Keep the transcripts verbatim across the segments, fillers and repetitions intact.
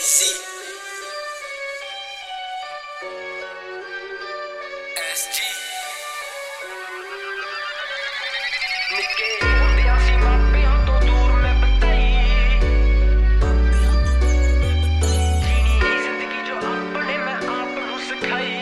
Easy. S G. ਨਿੱਕੇ ਹੁੰਦਿਆਂ ਸੀ ਮਾਪਿਆਂ ਤੋਂ ਦੂਰ ਮੈਂ ਬਤਾਈ ਜੀਣੀ ਜ਼ਿੰਦਗੀ ਜੋ ਆਪਣੇ ਮੈਂ ਆਪ ਨੂੰ ਸਿਖਾਈ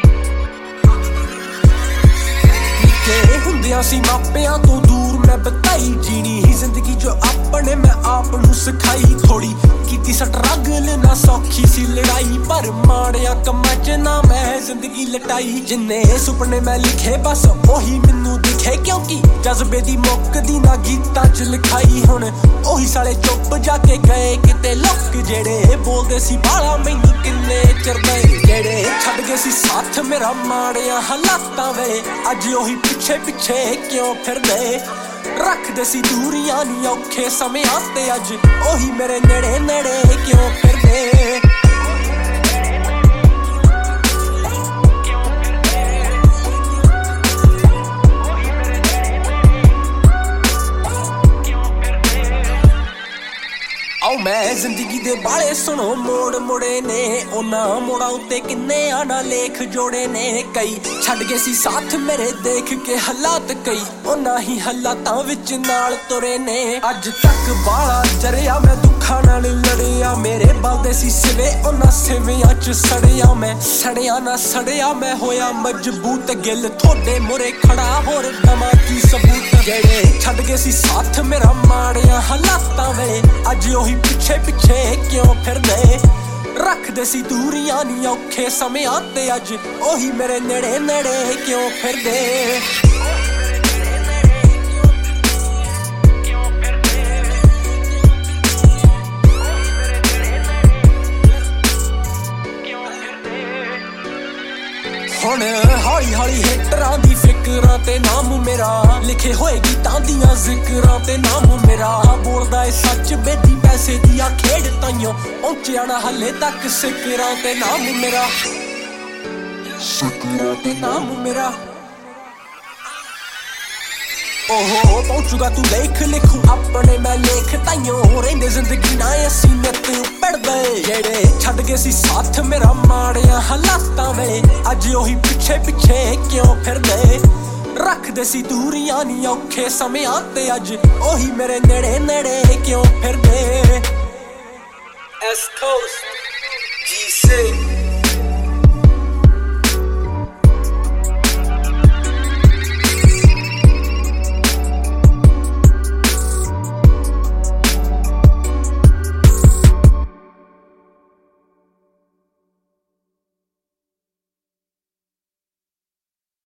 ਨਿੱਕੇ ਹੁੰਦਿਆਂ ਸੀ ਮਾਪਿਆਂ ਤੋਂ ਦੂਰ ਮੈਂ ਬਤਾਈ ਜੀਣੀ ਜ਼ਿੰਦਗੀ ਜੋ ਆਪਣੇ ਮੈਂ ਆਪ ਨੂੰ ਸਿਖਾਈ ਥੋੜੀ ਕੀਤੀ ਸਟਰਗਲ ਨਾ ਸੌਖੀ ਸੀ ਲੜਾਈ ਪਰ ਮਾੜਿਆ ਕੰਮਾਂ 'ਚ ਨਾ ਮੈਂ ਜ਼ਿੰਦਗੀ ਲਟਾਈ ਜਿੰਨੇ ਸੁਪਨੇ ਮੈਂ ਲਿਖੇ ਬਸ ਉਹੀ ਮੈਨੂੰ ਦਿਖੇ ਕਿਉਂਕਿ ਜਜ਼ਬੇ ਦੀ ਮੁੱਕਦੀ ਨਾ ਗੀਤਾਂ 'ਚ ਲਿਖਾਈ ਹੁਣ ਉਹੀ ਸਾਲੇ ਚੁੱਪ ਜਾ ਕੇ ਗਏ ਕਿਤੇ ਲੋਕ ਜਿਹੜੇ ਬੋਲਦੇ ਸੀ ਬਾਲਾ ਮੈਨੂੰ ਕਿੰਨੇ ਚਿਰ ਦੇ ਜਿਹੜੇ ਛੱਡ ਗਏ ਸੀ ਸਾਥ ਮੇਰਾ ਮਾੜਿਆ ਹਾਲਾਤਾਂ ਵੇ ਅੱਜ ਉਹੀ ਪਿੱਛੇ ਪਿੱਛੇ ਕਿਉਂ ਫਿਰਦੇ ਰੱਖਦੇ ਸੀ ਦੂਰੀਆਂ ਨੀ ਔਖੇ ਸਮਿਆਂ ਤੇ ਅੱਜ ਉਹੀ ਮੇਰੇ ਨੇੜੇ ਨੇੜੇ ਕਿਉਂ ਫਿਰਦੇ ਆਓ ਮੈਂ ਜ਼ਿੰਦਗੀ ਦੇ ਬਾਲੇ ਸੁਣੋ ਮੋੜ ਮੁੜੇ ਨੇ ਉਹਨਾਂ ਮੋੜਾਂ ਉੱਤੇ ਕਿੰਨੇ ਆਣਾ ਲੇਖ ਜੋੜੇ ਨੇ ਕਈ ਛੱਡ ਗਏ ਸੀ ਸਾਥ ਮੇਰੇ ਦੇਖ ਕੇ ਹਾਲਾਤ ਕਈ ਉਹਨਾਂ ਹੀ ਹਾਲਾਤਾਂ ਵਿੱਚ ਨਾਲ ਤੁਰੇ ਨੇ ਅੱਜ ਤੱਕ ਬਾਲਾ ਜਰਿਆ ਮੈਂ ਦੁੱਖਾਂ ਨਾਲ ਲੜਿਆ ਮੇਰੇ ਬਲਦੇ ਸੀ ਸਿਵੇ ਉਹਨਾਂ ਸਿਵਿਆਂ 'ਚ ਸੜਿਆ ਮੈਂ ਸੜਿਆ ਨਾ ਸੜਿਆ ਮੈਂ ਹੋਇਆ ਮਜ਼ਬੂਤ ਗਿੱਲ ਤੁਹਾਡੇ ਮੁਰੇ ਖੜਾ ਹੋਰ ਦਵਾਂ ਕੀ ਸਬੂਤ ਜਿਹੜੇ ਛੱਡ ਗਏ ਸੀ ਸਾਥ ਮੇਰਾ ਮਾੜਿਆ ਹਾਲਾਤਾਂ ਵੇ ਅੱਜ ਉਹੀ ਪਿੱਛੇ ਪਿੱਛੇ ਕਿਉਂ ਫਿਰਦੇ ਰੱਖਦੇ ਸੀ ਦੂਰੀਆਂ ਨੀ ਔਖੇ ਸਮਿਆਂ ਤੇ ਅੱਜ ਉਹੀ ਮੇਰੇ ਨੇੜੇ ਨੇੜੇ ਕਿਉਂ ਫਿਰਦੇ ਹੁਣ ਹੌਲੀ ਹੌਲੀ ਹਿੱਟਰਾਂ ਦੀ ਫਿਕਰਾਂ ਤੇ ਨਾਮ ਮੇਰਾ ਲਿਖੇ ਹੋਏ ਗੀਤਾਂ ਦੀਆਂ ਜ਼ਿਕਰਾਂ ਤੇ ਨਾਮ ਮੇਰਾ ਬੋਲਦਾ ਏ ਸੱਚ ਬੇਦੀ ਪੈਸੇ ਦੀ ਆ ਖੇਡ ਤਾਈਓ ਪਹੁੰਚਿਆ ਨਾ ਹਲੇ ਤੱਕ ਸਿਕਰਾਂ ਤੇ ਨਾਮ ਮੇਰਾ ਸਿਕਰਾਂ ਤੇ ਨਾਮ ਮੇਰਾ ਓਹੋ ਪਹੁੰਚੂਗਾ ਤੂੰ ਲੇਖ ਲਿਖੂ ਆਪਣੇ ਮੈਂ ਲੇਖ ਤਾਈਓ ਰਹਿੰਦੇ ਜ਼ਿੰਦਗੀ ਨਾ ਅਸੀਂ ਨਿੱਤ ਪੜਦੇ ਜਿਹੜੇ ਛੱਡ ਗਏ ਸੀ ਸਾਥ ਮੇਰਾ ਮਾੜਿਆ ਹਾਲਾਤਾਂ ਵੇ ਅੱਜ ਉਹੀ ਪਿੱਛੇ ਪਿੱਛੇ ਕਿਉਂ ਫਿਰਦੇ ਰੱਖਦੇ ਸੀ ਦੂਰੀਆਂ ਨੀ ਔਖੇ ਸਮਿਆਂ ਤੇ ਅੱਜ ਉਹੀ ਮੇਰੇ ਨੇੜੇ ਨੇੜੇ ਕਿਉਂ ਫਿਰਦੇ ਐਸ ਕੋਸਟ ਜੀ ਸੇ